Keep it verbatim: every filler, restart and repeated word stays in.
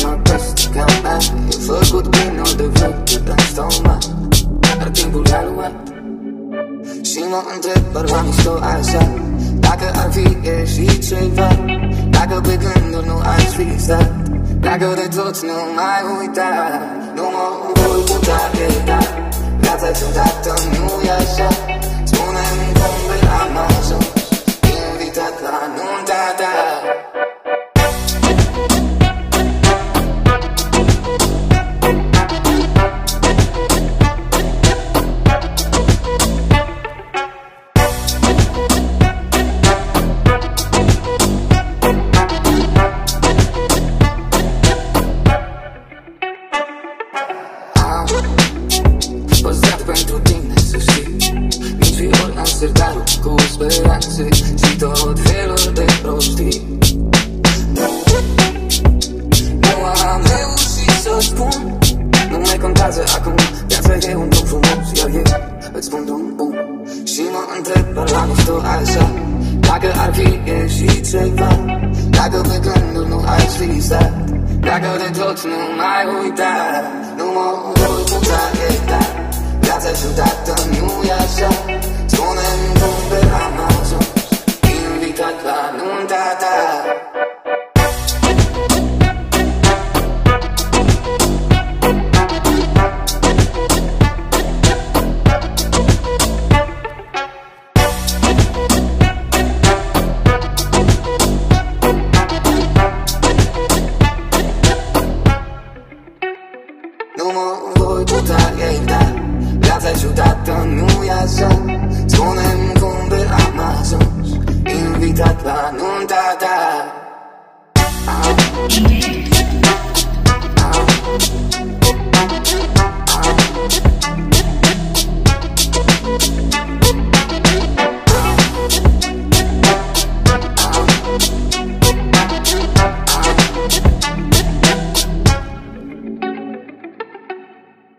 mă peste ca mea. E făcut bine ori de veche în stomac, dar timpul i-a luat. Și mă întreb doar la mișto așa, dacă ar fi ieșit ceva, dacă pe gânduri nu aș fi stat, dacă de toți nu mai uita. Nu mă voi putea ierta, viața ciudată nu-i așa. Spune-mi cum de am ajuns invitat la nunta ta. Sertarul cu speranțe și tot felul de prostii. Nu am reușit să spun, nu mai contează acum, viața e un drum frumos, iar eu îți spun drum bun. Și mă întreb doar la mișto așa, dacă ar fi ieșit ceva, dacă pe gânduri nu aș fi stat, dacă de toți nu mai uita. Nu mă voi putea ierta, viața ciudată nu-i așa. Spune-mi cum de am ajuns invitat la nunta ta. Nu mă voi putea ierta, viața ciudată nu-i așa.